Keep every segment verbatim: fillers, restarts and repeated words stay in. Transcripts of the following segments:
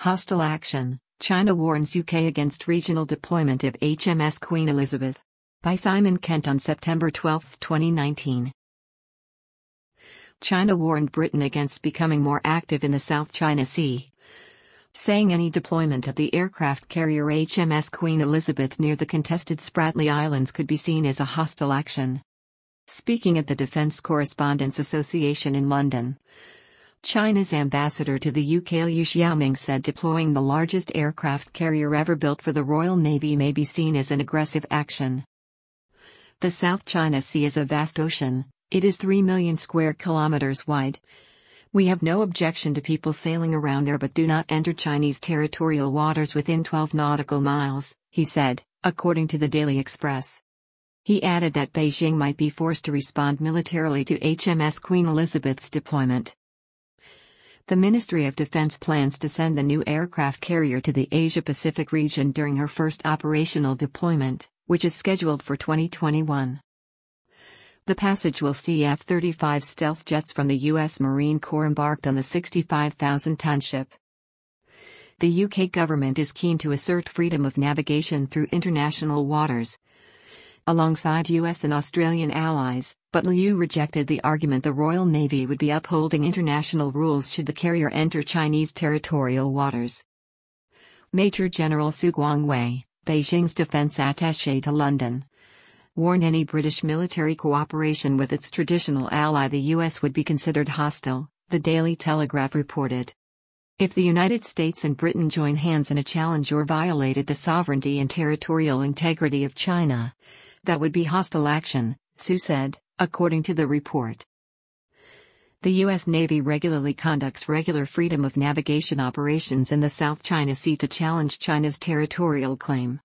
Hostile action, China warns U K against regional deployment of H M S Queen Elizabeth. By Simon Kent on September twelfth, twenty nineteen. China warned Britain against becoming more active in the South China Sea, saying any deployment of the aircraft carrier H M S Queen Elizabeth near the contested Spratly Islands could be seen as a hostile action. Speaking at the Defence Correspondents Association in London, China's ambassador to the U K Liu Xiaoming said deploying the largest aircraft carrier ever built for the Royal Navy may be seen as an aggressive action. The South China Sea is a vast ocean. It is three million square kilometers wide. We have no objection to people sailing around there, but do not enter Chinese territorial waters within twelve nautical miles, he said, according to the Daily Express. He added that Beijing might be forced to respond militarily to H M S Queen Elizabeth's deployment. The Ministry of Defense plans to send the new aircraft carrier to the Asia-Pacific region during her first operational deployment, which is scheduled for twenty twenty-one. The passage will see F thirty-five stealth jets from the U S Marine Corps embarked on the sixty-five thousand ton ship. The U K government is keen to assert freedom of navigation through international waters, alongside U S and Australian allies, but Liu rejected the argument the Royal Navy would be upholding international rules should the carrier enter Chinese territorial waters. Major General Su Guangwei, Beijing's defense attaché to London, warned any British military cooperation with its traditional ally the U S would be considered hostile, the Daily Telegraph reported. If the United States and Britain join hands in a challenge or violated the sovereignty and territorial integrity of China, that would be hostile action, Su said, according to the report. The U S Navy regularly conducts regular freedom of navigation operations in the South China Sea to challenge China's territorial claim.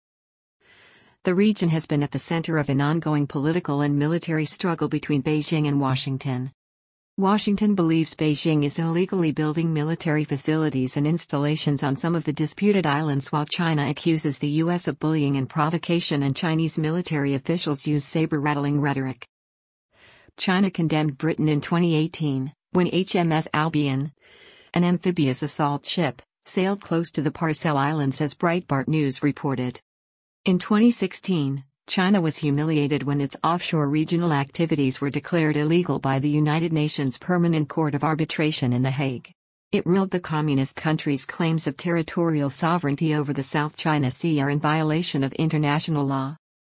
The region has been at the center of an ongoing political and military struggle between Beijing and Washington. Washington believes Beijing is illegally building military facilities and installations on some of the disputed islands, while China accuses the U S of bullying and provocation, and Chinese military officials use saber-rattling rhetoric. China condemned Britain in twenty eighteen, when H M S Albion, an amphibious assault ship, sailed close to the Parcel Islands, as Breitbart News reported. In twenty sixteen, China was humiliated when its offshore regional activities were declared illegal by the United Nations Permanent Court of Arbitration in The Hague. It ruled the communist country's claims of territorial sovereignty over the South China Sea are in violation of international law.